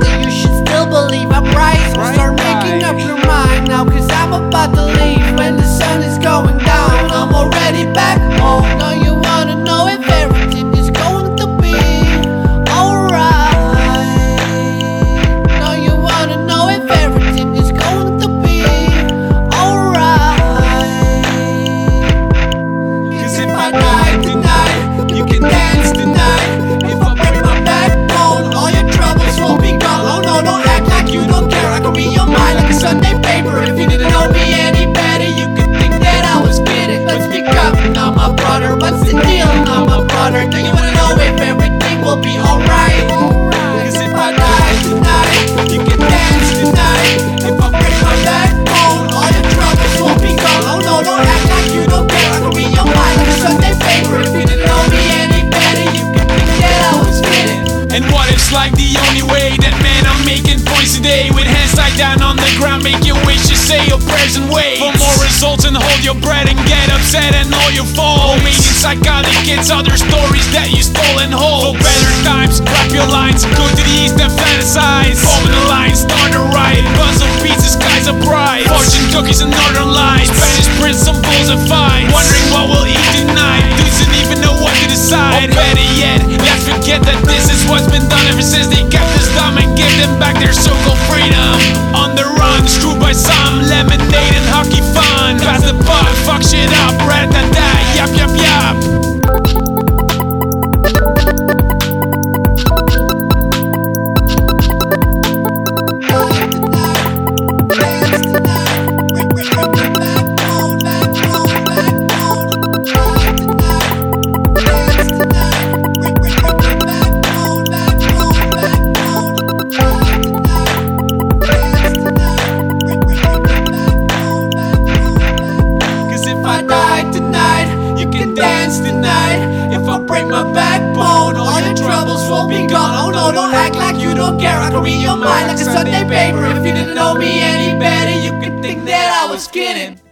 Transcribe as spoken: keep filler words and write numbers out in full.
that you should still believe I'm right. So start making up your mind now, cause I'm about to leave when the sun is going down. I'm already back home. Now you wanna know if everything is going to be alright. Now you wanna know if everything is going to be alright. Cause if I die tonight, you can dance tonight. If I break my backbone, all your troubles will be gone. Oh no, don't act like you don't care. I can read your mind like a Sunday paper. If you didn't know me any better, you could think that I was kidding. Let's pick up now, my brother. What's the deal now, my brother? Do you wanna know if everything will be alright? Cause if I die tonight, you can dance tonight. If I break my backbone, all your troubles will be gone. Oh no, don't act like you don't care. I can read your mind like a Sunday paper. If you didn't know me any better, you could think that I was kidding. And what it's like the only way that man I'm making points today. With hands tied down on the ground, make your wishes, say your prayers and wait for more results, and hold your breath and get upset and all your faults. Meaning psychotic kids, other stories that you stole and hold. For better times, wrap your lines, go to the east and fantasize. Open the lines, start to write, puzzle pieces, skies of pride. Fortune cookies and northern lights, Spanish prince, some bulls and fights. Wondering what we'll eat tonight, doesn't even know what to decide. Or better yet, let's forget that this is what's been done ever since they kept us dumb and give them back their so-called freedom. On the run, screwed by some, lemonade and hockey fun. Pass the buck, fuck shit up, rat-a-tat, yap yap yap. Dance tonight. If I break my backbone, all your troubles will be gone. Oh no, don't act like you don't care. I can read your mind like a Sunday paper. If you didn't know me any better, you could think that I was kidding.